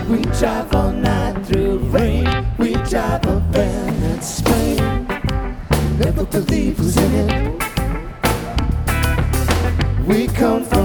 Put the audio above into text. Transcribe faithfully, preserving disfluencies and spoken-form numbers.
We drive all night through rain. We drive a van in Spain. Never believe who's in it. We come from